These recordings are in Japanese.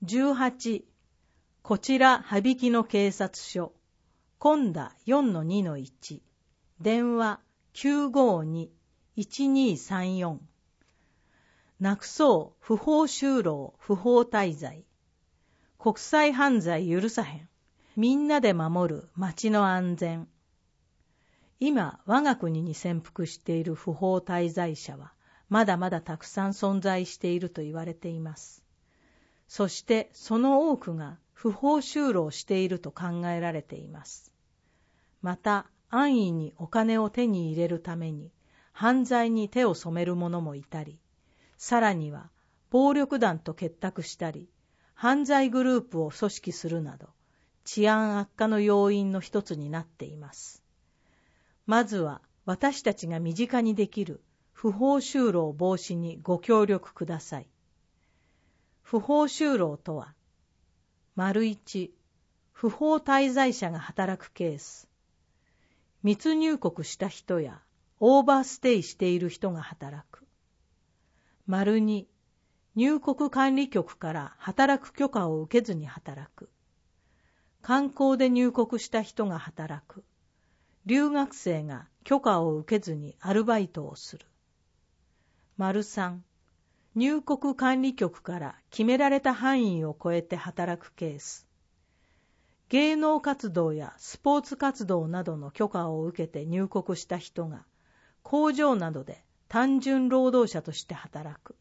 18、こちら羽曳野警察署、今田 4-2-1、電話 952-1234。なくそう不法就労不法滞在。国際犯罪許さへん。みんなで守る町の安全。今我が国に潜伏している不法滞在者はまだまだたくさん存在していると言われています。そしてその多くが不法就労していると考えられています。また安易にお金を手に入れるために犯罪に手を染める者もいたり、さらには暴力団と結託したり、犯罪グループを組織するなど、治安悪化の要因の一つになっています。まずは私たちが身近にできる不法就労防止にご協力ください。不法就労とは、1、不法滞在者が働くケース。密入国した人やオーバーステイしている人が働く。2、入国管理局から働く許可を受けずに働く。観光で入国した人が働く。留学生が許可を受けずにアルバイトをする。3、入国管理局から決められた範囲を超えて働くケース。芸能活動やスポーツ活動などの許可を受けて入国した人が工場などで単純労働者として働く。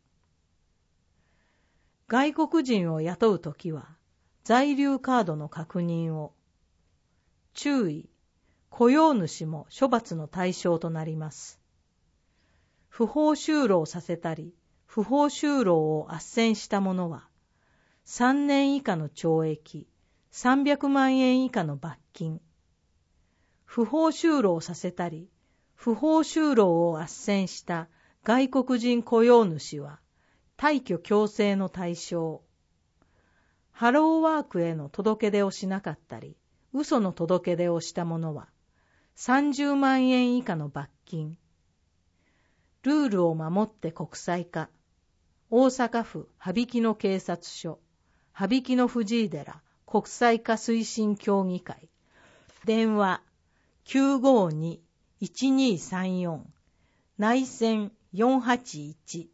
外国人を雇うときは在留カードの確認を。注意、雇用主も処罰の対象となります。不法就労させたり、不法就労を斡旋した者は、3年以下の懲役、300万円以下の罰金。不法就労させたり、不法就労を斡旋した外国人雇用主は、退去強制の対象。ハローワークへの届け出をしなかったり、嘘の届け出をした者は、30万円以下の罰金。ルールを守って国際化。大阪府羽曳野警察署、羽曳野藤井寺国際化推進協議会。電話 952-1234、内線481。